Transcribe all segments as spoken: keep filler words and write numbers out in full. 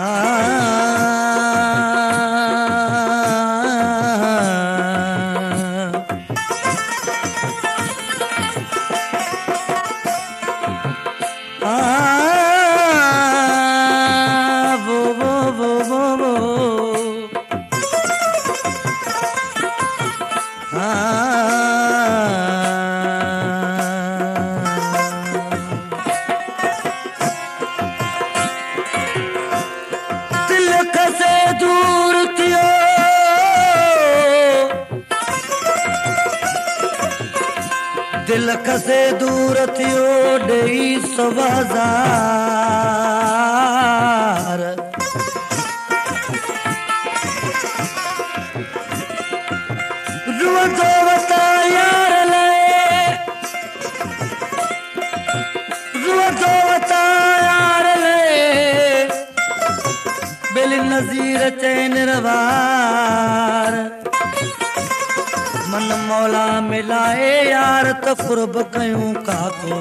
दिल कसे दूर थियो ॾेई सवाज़ार रुअंदो वता यार लाइ रुअंदो वता यार लाइ बेली नज़ीर चैन रवार मन मौला मिलाए यार त क़ुर्ब कयूं काको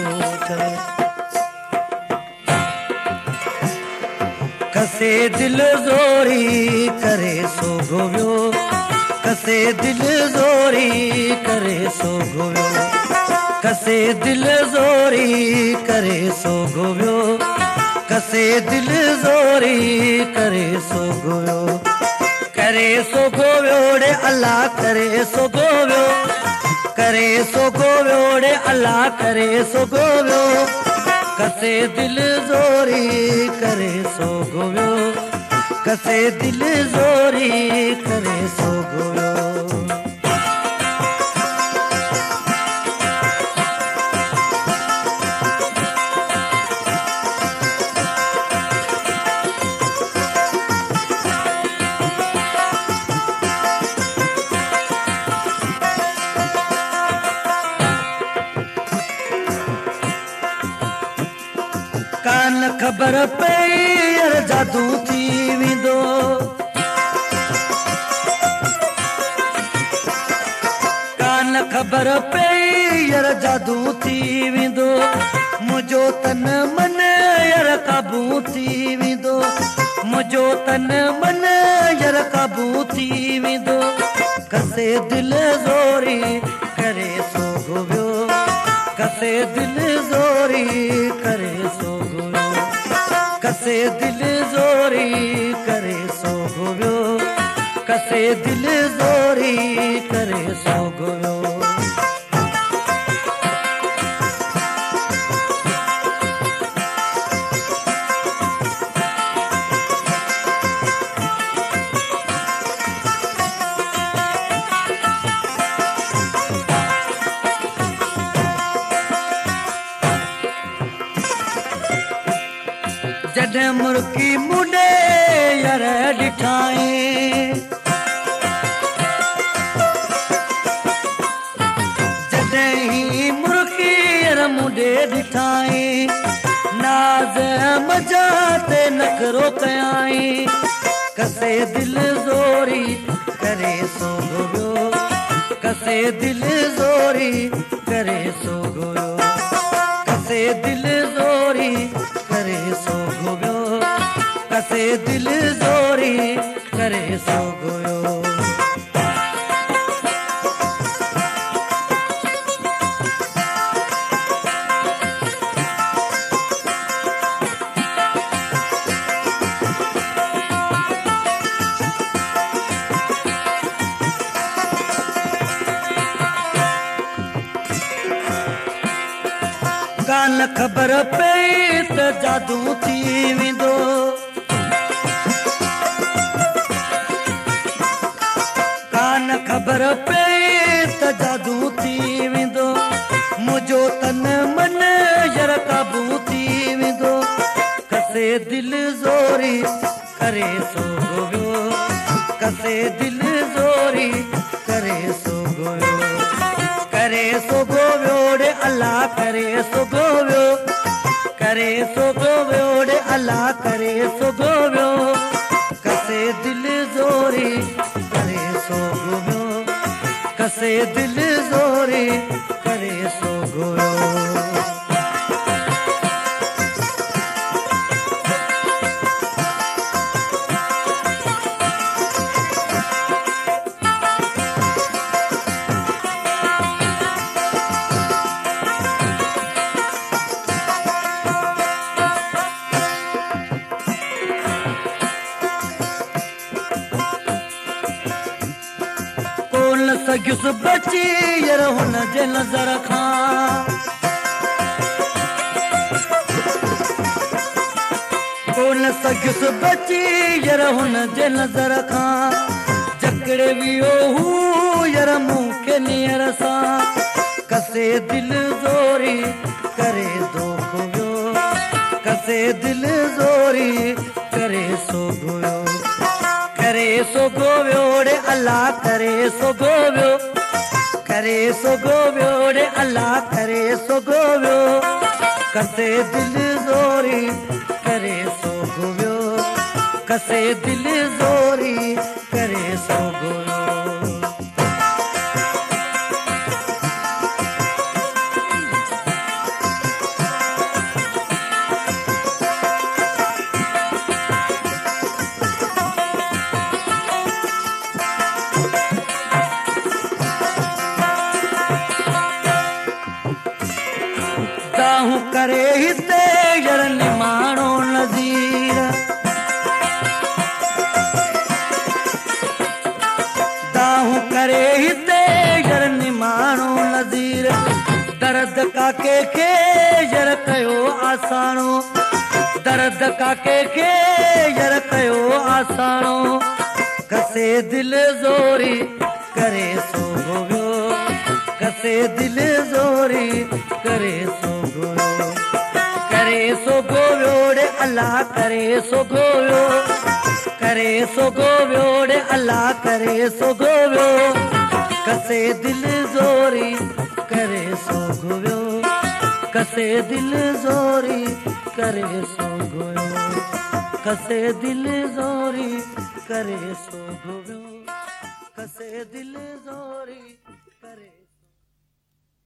कसे दिल ज़ोरी करे सो घोवियो कसे दिल ज़ोरी करे सो घोवियो कसे दिल ज़ोरी करे सो घोवियो कसे दिल ज़ोरी करे सो घोवियो करे सो गोवियो रे अल्लाह करे सो गोवियो करे सो गोवियो रे अल्लाह करे सो गोवियो कसे दिल ज़ोरी करे सो गोवियो कसे दिल ज़ोरी करे सो गोवियो कान ख़बर पई यार जादू थी वेंदो कान ख़बर पई यार जादू थी वेंदो मुंहिंजो तन मन यार काबू थी वेंदो मुंहिंजो तन मन यार काबू थी वेंदो कसे दिल ज़ोरी करे सो घोवियो कसे दिल ज़ोरी करे सो कसे दिल ज़ोरी करे सो घोवियो कसे दिल ज़ोरी करे सो घोवियो जॾहिं मुर्की मुंडे यार ॾिठाई जॾहिं ही मुर्की यार मुंडे ॾिठाई नाज़ मजा ते नखरो कयाई कसे दिल ज़ोरी करे सो घोवियो कसे दिल ज़ोरी करे सो घोवियो कसे दिल ज़ोरी करे सो घोवियो कसे दिल ज़ोरी करे सो घोवियो कान ख़बर पई त जादू थी वेंदो कान ख़बर पई त जादू थी वेंदो मुंहिंजो तन मन यार काबू थी वेंदो कसे दिल ज़ोरी करे सो घोवियो कसे दिल ज़ोरी करे सो घोवियो करे सो घोवियो रे अल्लाह करे सो घोवियो करे सो घोवियो रे अल्लाह करे सो घोवियो कसे दिल ज़ोरी करे सो घोवियो कसे दिल ज़ोरी करे सो घोवियो सघियुसि बची यार हुन जे नज़र खां कोन सघियुसि बची यार हुन जे नज़र खां जकड़े वियो हू यार मूंखे नीअर सां कसे दिल ज़ोरी करे दोख वियो कसे दिल ज़ोरी करे सोगो वियो करे सोगो वियो रे अल्लाह करे सोगो वियो करे सोगो वियो रे अल्लाह करे सोगो वियो कसे दिल ज़ोरी करे सोगो वियो कसे दिल ज़ोरी करे सोगो वियो दाहूं करे हिते यार निमाणो नज़ीर दाहूं करे हिते यार निमाणो नज़ीर दर्द काके खे यार कयो आसाणो दर्द काके खे यार कयो आसाणो कसे दिल ज़ोरी करे सोगो वियो कसे दिल ज़ोरी करे सोगो वियो करे सोगो वियो रे अल्लाह करे सोगो वियो करे सोगो वियो रे अल्लाह करे सोगो वियो कसे दिल ज़ोरी करे सोगो वियो कसे दिल ज़ोरी करे सोगो वियो कसे दिल ज़ोरी करे सोगो वियो कसे दिल ज़ोरी करे